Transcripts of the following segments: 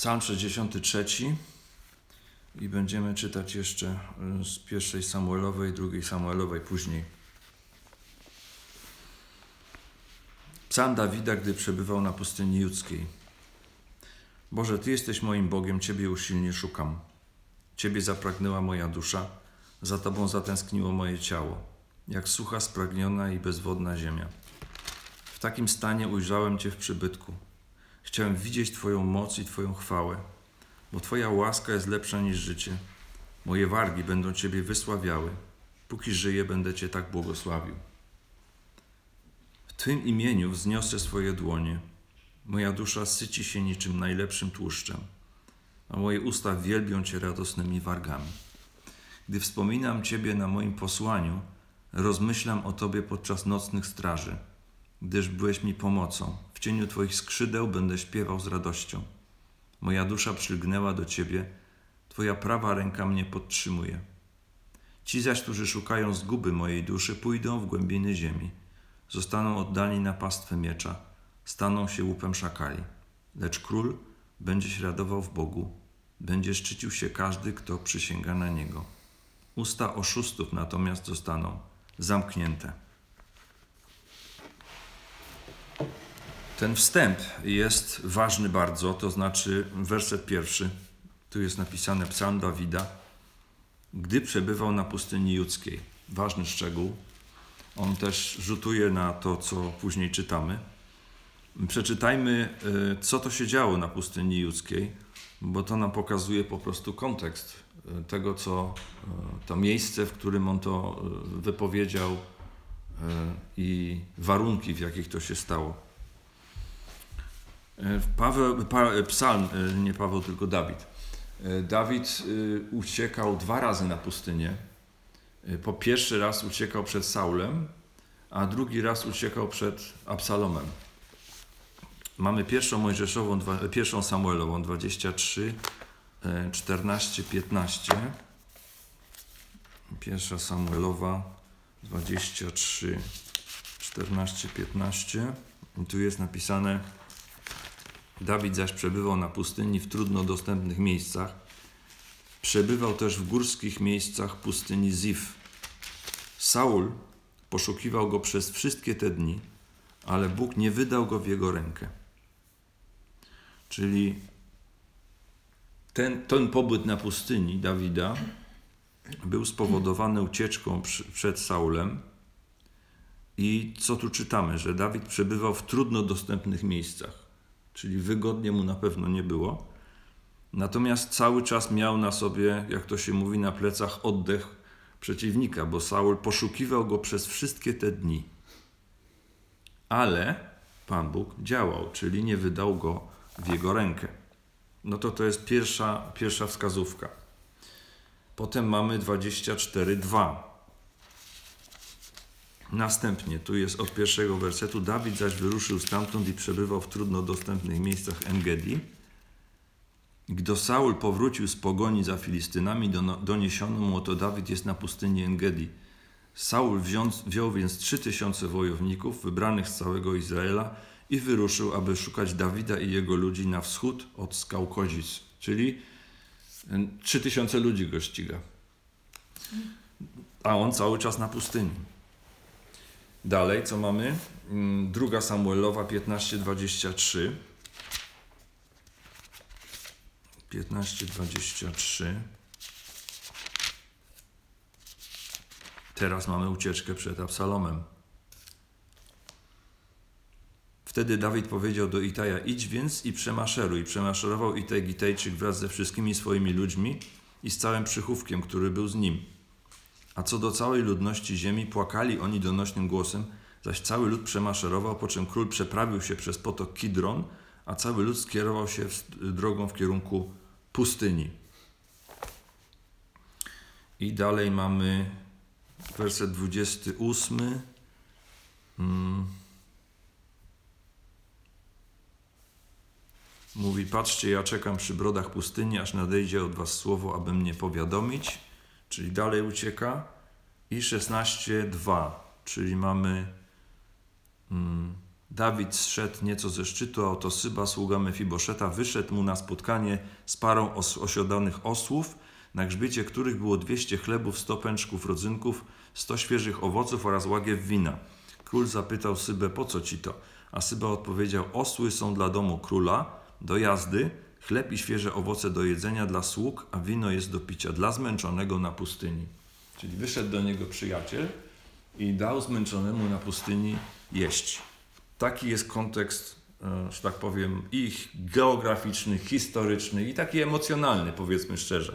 Psalm 63 i będziemy czytać jeszcze z 1 Samuelowej, 2 Samuelowej później. Psalm Dawida, gdy przebywał na pustyni judzkiej. Boże, Ty jesteś moim Bogiem, Ciebie usilnie szukam. Ciebie zapragnęła moja dusza, za Tobą zatęskniło moje ciało, jak sucha, spragniona i bezwodna ziemia. W takim stanie ujrzałem Cię w przybytku. Chciałem widzieć Twoją moc i Twoją chwałę, bo Twoja łaska jest lepsza niż życie. Moje wargi będą Ciebie wysławiały. Póki żyję, będę Cię tak błogosławił. W Twym imieniu wzniosę swoje dłonie. Moja dusza syci się niczym najlepszym tłuszczem, a moje usta wielbią Cię radosnymi wargami. Gdy wspominam Ciebie na moim posłaniu, rozmyślam o Tobie podczas nocnych straży, gdyż byłeś mi pomocą. W cieniu Twoich skrzydeł będę śpiewał z radością. Moja dusza przylgnęła do Ciebie, Twoja prawa ręka mnie podtrzymuje. Ci zaś, którzy szukają zguby mojej duszy, pójdą w głębiny ziemi. Zostaną oddani na pastwę miecza, staną się łupem szakali. Lecz król będzie się radował w Bogu, będzie szczycił się każdy, kto przysięga na Niego. Usta oszustów natomiast zostaną zamknięte. Ten wstęp jest ważny bardzo, to znaczy werset 1. Tu jest napisane Psalm Dawida, gdy przebywał na pustyni judzkiej. Ważny szczegół. On też rzutuje na to, co później czytamy. Przeczytajmy, co to się działo na pustyni judzkiej, bo to nam pokazuje po prostu kontekst tego, co to miejsce, w którym on to wypowiedział i warunki, w jakich to się stało. Dawid. Dawid uciekał 2 razy na pustynię. Po pierwszy raz uciekał przed Saulem, a drugi raz uciekał przed Absalomem. Mamy 1 Samuelową 23, 14, 15. 1 Samuelowa 23, 14, 15. I tu jest napisane: Dawid zaś przebywał na pustyni w trudno dostępnych miejscach. Przebywał też w górskich miejscach pustyni Zif. Saul poszukiwał go przez wszystkie te dni, ale Bóg nie wydał go w jego rękę. Czyli ten pobyt na pustyni Dawida był spowodowany ucieczką przed Saulem. I co tu czytamy? Że Dawid przebywał w trudno dostępnych miejscach, czyli wygodnie mu na pewno nie było. Natomiast cały czas miał na sobie, jak to się mówi, na plecach oddech przeciwnika, bo Saul poszukiwał go przez wszystkie te dni. Ale Pan Bóg działał, czyli nie wydał go w jego rękę. No to jest pierwsza wskazówka. Potem mamy 24:2. Następnie, tu jest od 1 wersetu: Dawid zaś wyruszył stamtąd i przebywał w trudno dostępnych miejscach En-Gedi. Gdy Saul powrócił z pogoni za Filistynami, doniesiono mu, oto Dawid jest na pustyni En-Gedi. Saul wziął więc 3000 wojowników wybranych z całego Izraela i wyruszył, aby szukać Dawida i jego ludzi na wschód od skał Kozic. Czyli 3000 ludzi go ściga. A on cały czas na pustyni. Dalej, co mamy? 2 Samuelowa 15:23. 15:23. Teraz mamy ucieczkę przed Absalomem. Wtedy Dawid powiedział do Itaja: idź więc i przemaszeruj. Przemaszerował Itaj Gitejczyk wraz ze wszystkimi swoimi ludźmi i z całym przychówkiem, który był z nim. A co do całej ludności ziemi, płakali oni donośnym głosem, zaś cały lud przemaszerował, po czym król przeprawił się przez potok Kidron, a cały lud skierował się drogą w kierunku pustyni. I dalej mamy werset 28. Mówi: patrzcie, ja czekam przy brodach pustyni, aż nadejdzie od was słowo, aby mnie powiadomić. Czyli dalej ucieka. I 16:2, czyli mamy Dawid zszedł nieco ze szczytu, a oto Syba, sługa Mefiboszeta, wyszedł mu na spotkanie z parą osiodanych osłów, na grzbiecie których było 200 chlebów, 100 pęczków rodzynków, 100 świeżych owoców oraz łagiew wina. Król zapytał Sybę, po co ci to? A Syba odpowiedział, osły są dla domu króla, do jazdy, chleb i świeże owoce do jedzenia dla sług, a wino jest do picia dla zmęczonego na pustyni. Czyli wyszedł do niego przyjaciel i dał zmęczonemu na pustyni jeść. Taki jest kontekst, że tak powiem, ich geograficzny, historyczny i taki emocjonalny, powiedzmy szczerze.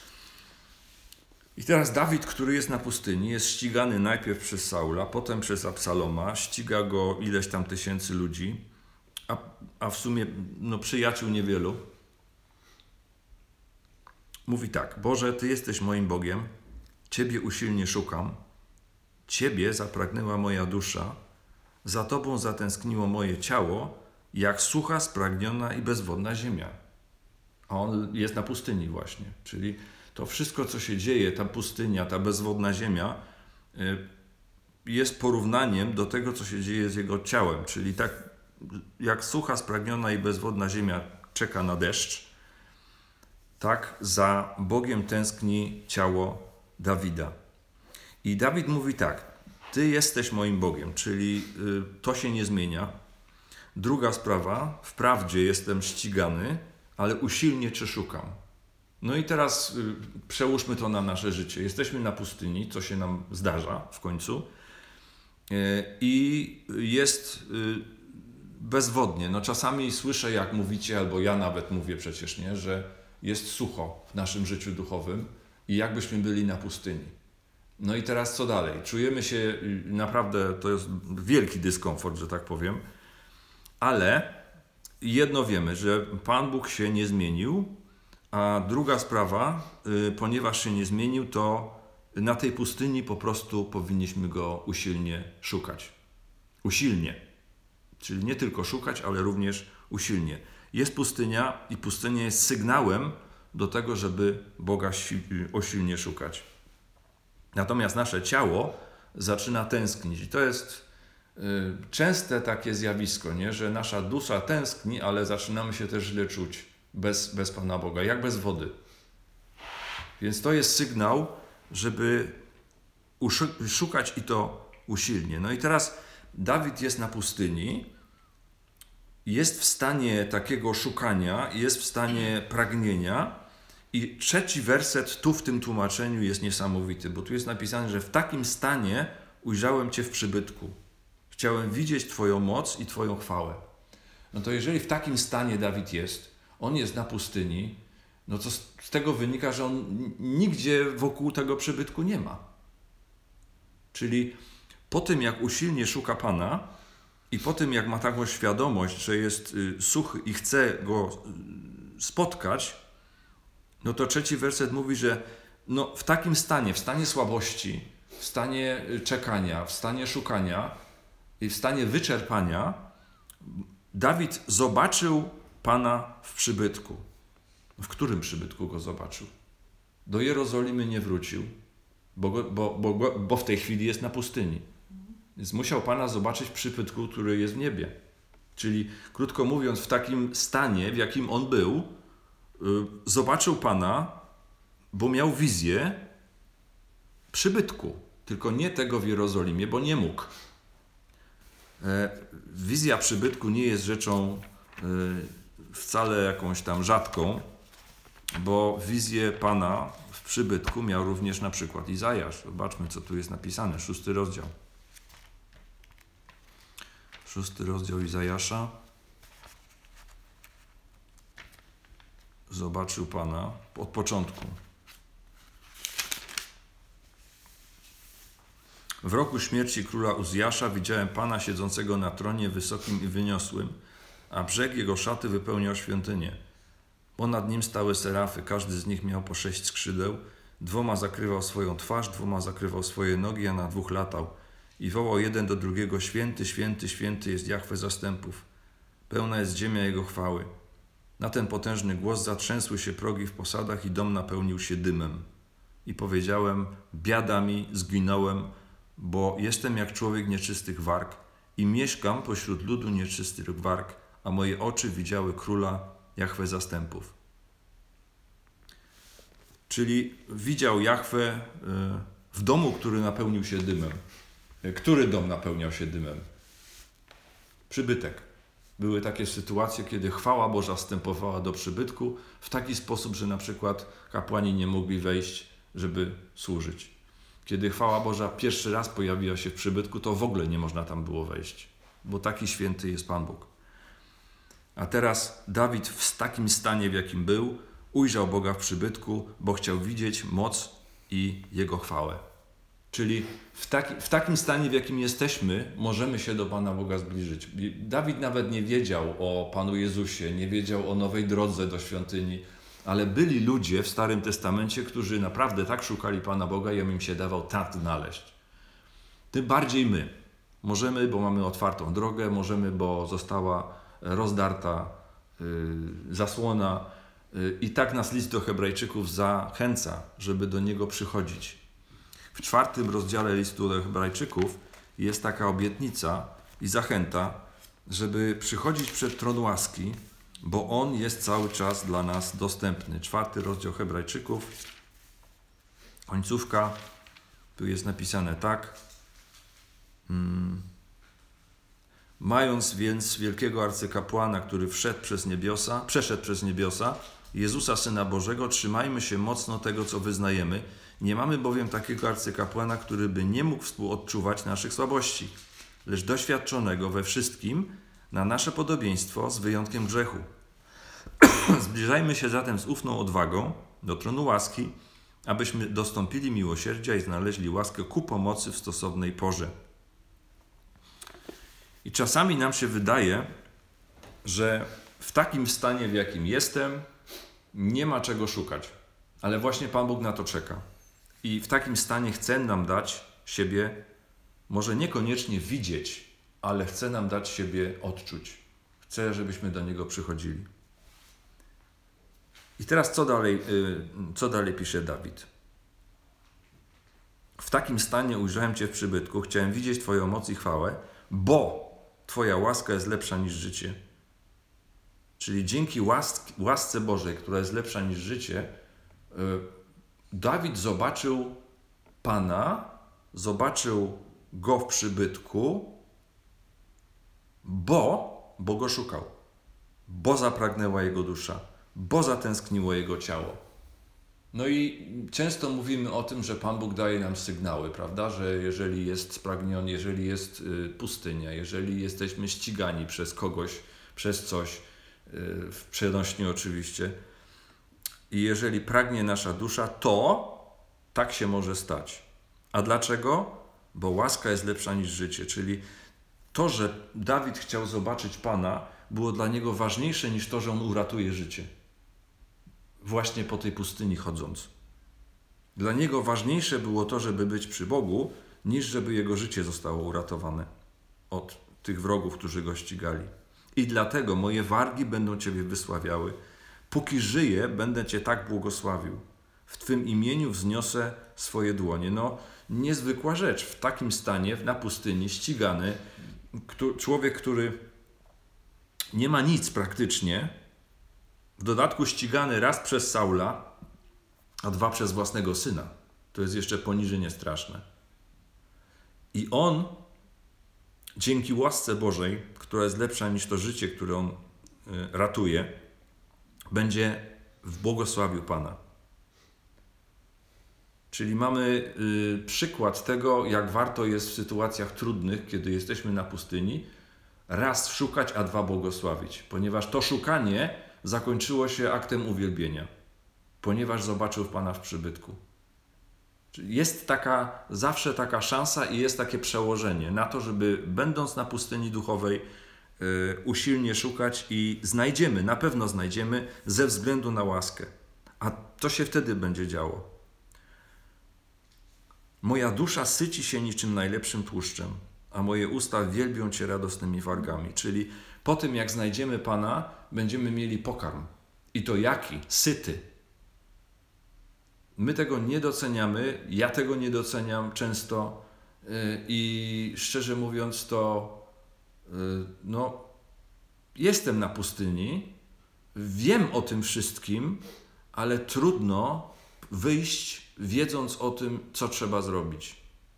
I teraz Dawid, który jest na pustyni, jest ścigany najpierw przez Saula, potem przez Absaloma, ściga go ileś tam tysięcy ludzi, a w sumie przyjaciół niewielu. Mówi tak, Boże, Ty jesteś moim Bogiem, Ciebie usilnie szukam, Ciebie zapragnęła moja dusza, za Tobą zatęskniło moje ciało, jak sucha, spragniona i bezwodna ziemia. A on jest na pustyni właśnie, czyli to wszystko, co się dzieje, ta pustynia, ta bezwodna ziemia, jest porównaniem do tego, co się dzieje z jego ciałem. Czyli tak jak sucha, spragniona i bezwodna ziemia czeka na deszcz, tak za Bogiem tęskni ciało Dawida. I Dawid mówi tak, Ty jesteś moim Bogiem, czyli to się nie zmienia. Druga sprawa, wprawdzie jestem ścigany, ale usilnie Cię szukam. No i teraz przełóżmy to na nasze życie. Jesteśmy na pustyni, co się nam zdarza w końcu i jest bezwodnie. No czasami słyszę, jak mówicie, albo ja nawet mówię przecież, nie, że jest sucho w naszym życiu duchowym i jakbyśmy byli na pustyni. No i teraz co dalej? Czujemy się naprawdę, to jest wielki dyskomfort, że tak powiem, ale jedno wiemy, że Pan Bóg się nie zmienił, a druga sprawa, ponieważ się nie zmienił, to na tej pustyni po prostu powinniśmy Go usilnie szukać. Usilnie. Czyli nie tylko szukać, ale również usilnie. Jest pustynia i pustynia jest sygnałem do tego, żeby Boga usilnie szukać. Natomiast nasze ciało zaczyna tęsknić. I to jest częste takie zjawisko, nie? Że nasza dusza tęskni, ale zaczynamy się też źle czuć bez Pana Boga, jak bez wody. Więc to jest sygnał, żeby szukać i to usilnie. No i teraz Dawid jest na pustyni, jest w stanie takiego szukania, jest w stanie pragnienia i trzeci werset tu w tym tłumaczeniu jest niesamowity, bo tu jest napisane, że w takim stanie ujrzałem Cię w przybytku. Chciałem widzieć Twoją moc i Twoją chwałę. No to jeżeli w takim stanie Dawid jest, on jest na pustyni, no to z tego wynika, że on nigdzie wokół tego przybytku nie ma. Czyli po tym, jak usilnie szuka Pana i po tym, jak ma taką świadomość, że jest suchy i chce Go spotkać, no to trzeci werset mówi, że no w takim stanie, w stanie słabości, w stanie czekania, w stanie szukania i w stanie wyczerpania, Dawid zobaczył Pana w przybytku. W którym przybytku Go zobaczył? Do Jerozolimy nie wrócił, bo w tej chwili jest na pustyni. Więc musiał Pana zobaczyć w przybytku, który jest w niebie. Czyli, krótko mówiąc, w takim stanie, w jakim on był, zobaczył Pana, bo miał wizję przybytku. Tylko nie tego w Jerozolimie, bo nie mógł. Wizja przybytku nie jest rzeczą wcale jakąś tam rzadką, bo wizję Pana w przybytku miał również na przykład Izajasz. Zobaczmy, co tu jest napisane. 6 rozdział. 6 rozdział Izajasza. Zobaczył Pana od początku. W roku śmierci króla Uzjasza widziałem Pana siedzącego na tronie wysokim i wyniosłym, a brzeg jego szaty wypełniał świątynię. Ponad nim stały serafy, każdy z nich miał po 6 skrzydeł, 2 zakrywał swoją twarz, 2 zakrywał swoje nogi, a na 2 latał. I wołał jeden do drugiego, święty, święty, święty jest Jahwe zastępów. Pełna jest ziemia Jego chwały. Na ten potężny głos zatrzęsły się progi w posadach i dom napełnił się dymem. I powiedziałem, biada mi, zginąłem, bo jestem jak człowiek nieczystych warg i mieszkam pośród ludu nieczystych warg, a moje oczy widziały Króla Jahwe zastępów. Czyli widział Jahwe w domu, który napełnił się dymem. Który dom napełniał się dymem? Przybytek. Były takie sytuacje, kiedy chwała Boża wstępowała do przybytku w taki sposób, że na przykład kapłani nie mogli wejść, żeby służyć. Kiedy chwała Boża pierwszy raz pojawiła się w przybytku, to w ogóle nie można tam było wejść, bo taki święty jest Pan Bóg. A teraz Dawid w takim stanie, w jakim był, ujrzał Boga w przybytku, bo chciał widzieć moc i Jego chwałę. Czyli w takim stanie, w jakim jesteśmy, możemy się do Pana Boga zbliżyć. Dawid nawet nie wiedział o Panu Jezusie, nie wiedział o nowej drodze do świątyni, ale byli ludzie w Starym Testamencie, którzy naprawdę tak szukali Pana Boga i on im się dawał tak znaleźć. Tym bardziej my. Możemy, bo mamy otwartą drogę, możemy, bo została rozdarta zasłona i tak nas list do Hebrajczyków zachęca, żeby do niego przychodzić. W 4 rozdziale listu do Hebrajczyków jest taka obietnica i zachęta, żeby przychodzić przed tron łaski, bo on jest cały czas dla nas dostępny. 4 rozdział Hebrajczyków, końcówka, tu jest napisane tak. Mając więc wielkiego arcykapłana, który przeszedł przez niebiosa, Jezusa, Syna Bożego, trzymajmy się mocno tego, co wyznajemy. Nie mamy bowiem takiego arcykapłana, który by nie mógł współodczuwać naszych słabości, lecz doświadczonego we wszystkim na nasze podobieństwo z wyjątkiem grzechu. Zbliżajmy się zatem z ufną odwagą do tronu łaski, abyśmy dostąpili miłosierdzia i znaleźli łaskę ku pomocy w stosownej porze. I czasami nam się wydaje, że w takim stanie, w jakim jestem, nie ma czego szukać. Ale właśnie Pan Bóg na to czeka. I w takim stanie chce nam dać siebie, może niekoniecznie widzieć, ale chce nam dać siebie odczuć. Chce, żebyśmy do Niego przychodzili. I teraz co dalej pisze Dawid? W takim stanie ujrzałem Cię w przybytku, chciałem widzieć Twoją moc i chwałę, bo Twoja łaska jest lepsza niż życie. Czyli dzięki łasce Bożej, która jest lepsza niż życie, Dawid zobaczył Pana, zobaczył Go w przybytku, bo Go szukał, bo zapragnęła jego dusza, bo zatęskniło jego ciało. No i często mówimy o tym, że Pan Bóg daje nam sygnały, prawda? Że jeżeli jest spragniony, jeżeli jest pustynia, jeżeli jesteśmy ścigani przez kogoś, przez coś, w przenośni oczywiście, i jeżeli pragnie nasza dusza, to tak się może stać. A dlaczego? Bo łaska jest lepsza niż życie. Czyli to, że Dawid chciał zobaczyć Pana, było dla niego ważniejsze niż to, że on uratuje życie. Właśnie po tej pustyni chodząc. Dla niego ważniejsze było to, żeby być przy Bogu, niż żeby jego życie zostało uratowane od tych wrogów, którzy go ścigali. I dlatego moje wargi będą Ciebie wysławiały. Póki żyję, będę Cię tak błogosławił. W Twym imieniu wzniosę swoje dłonie. No, niezwykła rzecz. W takim stanie, na pustyni, ścigany, człowiek, który nie ma nic praktycznie, w dodatku ścigany raz przez Saula, a 2 przez własnego syna. To jest jeszcze poniżenie straszne. I on, dzięki łasce Bożej, która jest lepsza niż to życie, które on ratuje, będzie błogosławił Pana. Czyli mamy przykład tego, jak warto jest w sytuacjach trudnych, kiedy jesteśmy na pustyni, raz szukać, a 2 błogosławić. Ponieważ to szukanie zakończyło się aktem uwielbienia. Ponieważ zobaczył Pana w przybytku. Jest zawsze taka szansa i jest takie przełożenie na to, żeby będąc na pustyni duchowej usilnie szukać i na pewno znajdziemy ze względu na łaskę. A to się wtedy będzie działo. Moja dusza syci się niczym najlepszym tłuszczem, a moje usta wielbią Cię radosnymi wargami. Czyli po tym, jak znajdziemy Pana, będziemy mieli pokarm. I to jaki? Syty. My tego nie doceniamy, ja tego nie doceniam często i szczerze mówiąc to no, jestem na pustyni, wiem o tym wszystkim, ale trudno wyjść, wiedząc o tym, co trzeba zrobić.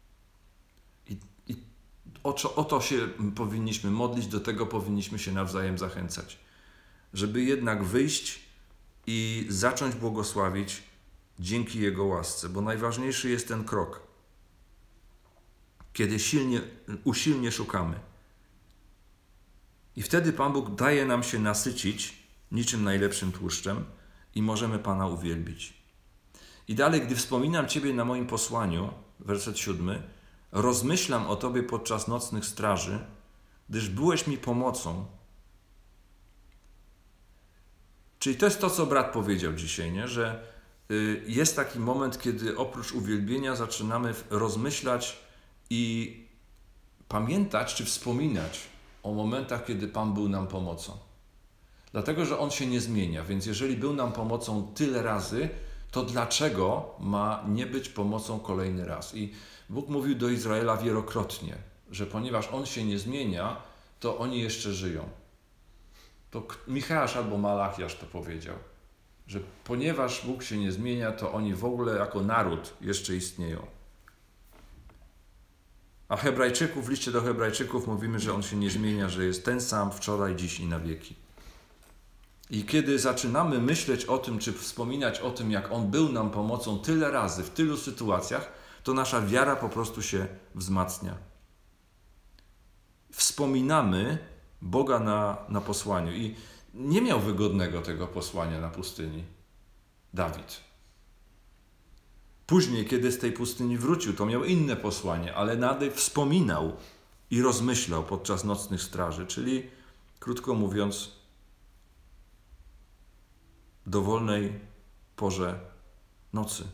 I o to się powinniśmy modlić, do tego powinniśmy się nawzajem zachęcać. Żeby jednak wyjść i zacząć błogosławić dzięki Jego łasce, bo najważniejszy jest ten krok, kiedy usilnie szukamy. I wtedy Pan Bóg daje nam się nasycić niczym najlepszym tłuszczem i możemy Pana uwielbić. I dalej, gdy wspominam Ciebie na moim posłaniu, werset 7, rozmyślam o Tobie podczas nocnych straży, gdyż byłeś mi pomocą. Czyli to jest to, co brat powiedział dzisiaj, nie? Że jest taki moment, kiedy oprócz uwielbienia zaczynamy rozmyślać i pamiętać czy wspominać o momentach, kiedy Pan był nam pomocą. Dlatego, że On się nie zmienia, więc jeżeli był nam pomocą tyle razy, to dlaczego ma nie być pomocą kolejny raz? I Bóg mówił do Izraela wielokrotnie, że ponieważ On się nie zmienia, to oni jeszcze żyją. To Micheasz albo Malachiasz to powiedział, że ponieważ Bóg się nie zmienia, to oni w ogóle jako naród jeszcze istnieją. A w liście do Hebrajczyków mówimy, że On się nie zmienia, że jest ten sam wczoraj, dziś i na wieki. I kiedy zaczynamy myśleć o tym, czy wspominać o tym, jak On był nam pomocą tyle razy, w tylu sytuacjach, to nasza wiara po prostu się wzmacnia. Wspominamy Boga na posłaniu. I nie miał wygodnego tego posłania na pustyni Dawid. Później, kiedy z tej pustyni wrócił, to miał inne posłanie, ale nadal wspominał i rozmyślał podczas nocnych straży, czyli, krótko mówiąc, dowolnej porze nocy.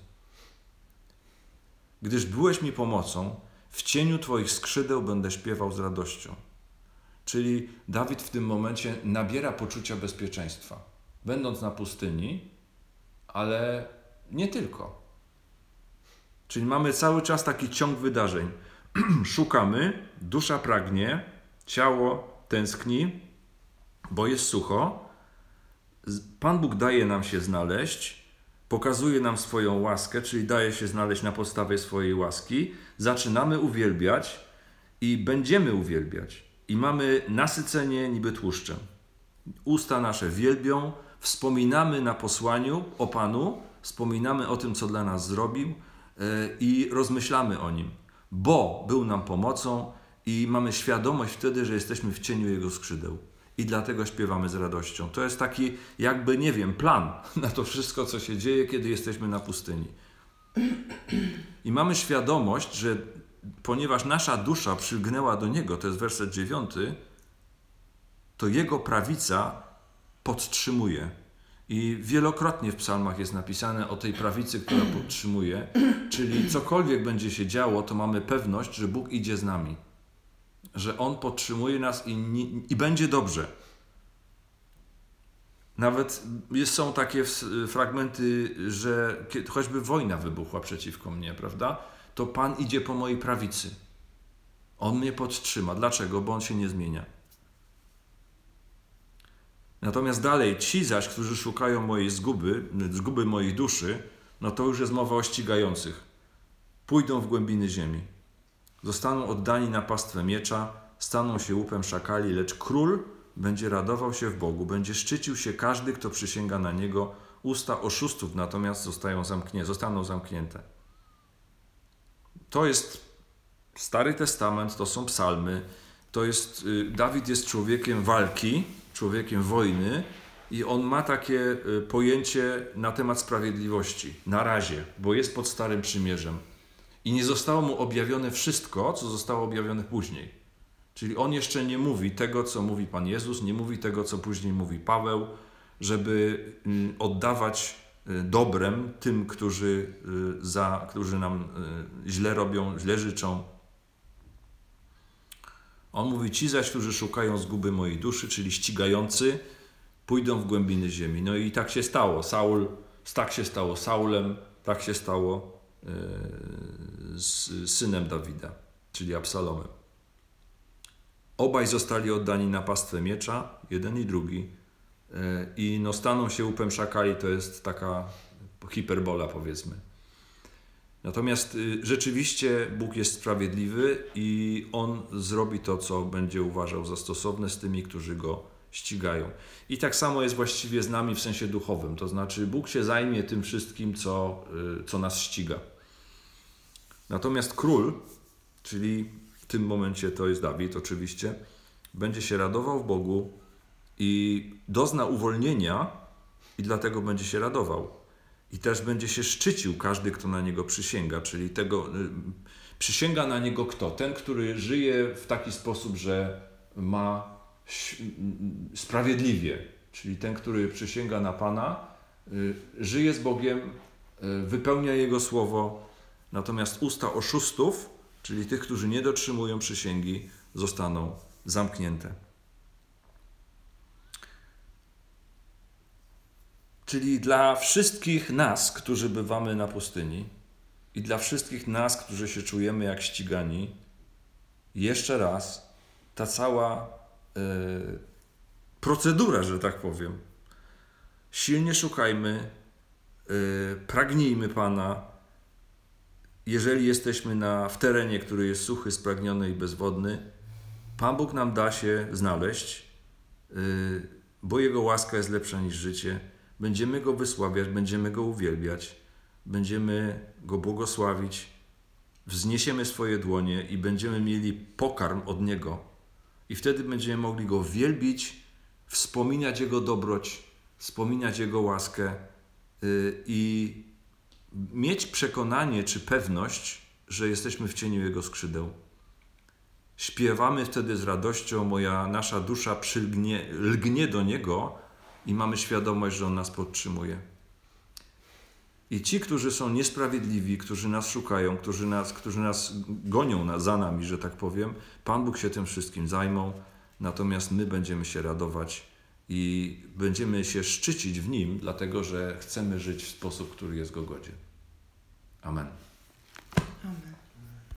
Gdyż byłeś mi pomocą, w cieniu Twoich skrzydeł będę śpiewał z radością. Czyli Dawid w tym momencie nabiera poczucia bezpieczeństwa, będąc na pustyni, ale nie tylko. Czyli mamy cały czas taki ciąg wydarzeń. Szukamy, dusza pragnie, ciało tęskni, bo jest sucho. Pan Bóg daje nam się znaleźć, pokazuje nam swoją łaskę, czyli daje się znaleźć na podstawie swojej łaski. Zaczynamy uwielbiać i będziemy uwielbiać. I mamy nasycenie niby tłuszczem. Usta nasze wielbią, wspominamy na posłaniu o Panu, wspominamy o tym, co dla nas zrobił i rozmyślamy o Nim, bo był nam pomocą i mamy świadomość wtedy, że jesteśmy w cieniu Jego skrzydeł. I dlatego śpiewamy z radością. To jest taki jakby, nie wiem, plan na to wszystko, co się dzieje, kiedy jesteśmy na pustyni. I mamy świadomość, że ponieważ nasza dusza przylgnęła do Niego, to jest werset 9, to Jego prawica podtrzymuje. I wielokrotnie w psalmach jest napisane o tej prawicy, która podtrzymuje, czyli cokolwiek będzie się działo, to mamy pewność, że Bóg idzie z nami. Że On podtrzymuje nas i będzie dobrze. Nawet są takie fragmenty, że choćby wojna wybuchła przeciwko mnie, prawda? To Pan idzie po mojej prawicy. On mnie podtrzyma. Dlaczego? Bo On się nie zmienia. Natomiast dalej, ci zaś, którzy szukają mojej zguby mojej duszy, no to już jest mowa o ścigających. Pójdą w głębiny ziemi. Zostaną oddani na pastwę miecza, staną się łupem szakali, lecz król będzie radował się w Bogu, będzie szczycił się każdy, kto przysięga na Niego. Usta oszustów natomiast zostaną zamknięte. To jest Stary Testament, to są psalmy, Dawid jest człowiekiem walki, człowiekiem wojny i on ma takie pojęcie na temat sprawiedliwości, na razie, bo jest pod Starym Przymierzem. I nie zostało mu objawione wszystko, co zostało objawione później. Czyli on jeszcze nie mówi tego, co mówi Pan Jezus, nie mówi tego, co później mówi Paweł, żeby oddawać dobrem tym, którzy nam źle robią, źle życzą. On mówi, ci zaś, którzy szukają zguby mojej duszy, czyli ścigający, pójdą w głębiny ziemi. No i tak się stało. Tak się stało Saulem, tak się stało z synem Dawida, czyli Absalomem. Obaj zostali oddani na pastwę miecza, jeden i drugi. I staną się łupem szakali, to jest taka hiperbola, powiedzmy. Natomiast rzeczywiście Bóg jest sprawiedliwy i On zrobi to, co będzie uważał za stosowne z tymi, którzy Go ścigają. I tak samo jest właściwie z nami w sensie duchowym. To znaczy Bóg się zajmie tym wszystkim, co nas ściga. Natomiast król, czyli w tym momencie to jest Dawid oczywiście, będzie się radował w Bogu i dozna uwolnienia i dlatego będzie się radował. I też będzie się szczycił każdy, kto na Niego przysięga, czyli przysięga na Niego kto? Ten, który żyje w taki sposób, że ma sprawiedliwie, czyli ten, który przysięga na Pana, żyje z Bogiem, wypełnia Jego słowo, natomiast usta oszustów, czyli tych, którzy nie dotrzymują przysięgi, zostaną zamknięte. Czyli dla wszystkich nas, którzy bywamy na pustyni i dla wszystkich nas, którzy się czujemy jak ścigani, jeszcze raz ta cała procedura, że tak powiem. Silnie szukajmy, pragnijmy Pana. Jeżeli jesteśmy w terenie, który jest suchy, spragniony i bezwodny, Pan Bóg nam da się znaleźć, bo Jego łaska jest lepsza niż życie. Będziemy Go wysławiać, będziemy Go uwielbiać, będziemy Go błogosławić, wzniesiemy swoje dłonie i będziemy mieli pokarm od Niego. I wtedy będziemy mogli Go wielbić, wspominać Jego dobroć, wspominać Jego łaskę i mieć przekonanie czy pewność, że jesteśmy w cieniu Jego skrzydeł. Śpiewamy wtedy z radością, nasza dusza lgnie do Niego i mamy świadomość, że On nas podtrzymuje. I ci, którzy są niesprawiedliwi, którzy nas szukają, którzy nas gonią za nami, że tak powiem, Pan Bóg się tym wszystkim zajmą, natomiast my będziemy się radować i będziemy się szczycić w Nim, dlatego że chcemy żyć w sposób, który jest Go godzien. Amen. Amen.